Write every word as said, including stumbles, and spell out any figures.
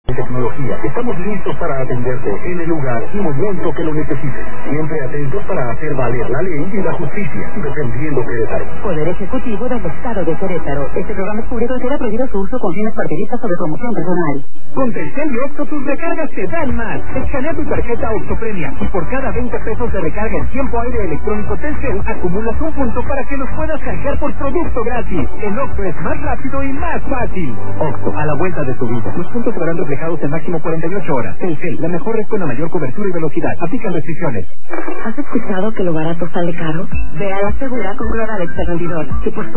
Tecnología. Estamos listos para atenderte en el lugar y momento que lo necesites. Siempre atentos para hacer valer la ley y la justicia, defendiéndote de tal. Poder Ejecutivo del Estado de Querétaro. Este programa es público y queda prohibido su uso con fines partidistas o de promoción personal. Con Telcel y Octo tus recargas te dan más. Escanea tu tarjeta Octopremia y por cada veinte pesos de recarga en tiempo aire electrónico Telcel acumulas un punto para que los puedas canjear por producto gratis. El Octo es más rápido y más fácil. Octo, a la vuelta de tu vida. Los puntos se verán reflejados en máximo cuarenta y ocho horas. Telcel, la mejor red con la mayor cobertura y velocidad. Aplican restricciones. ¿Has escuchado que lo barato sale caro? Ve a la segura con Global Extra Vendidor. Si por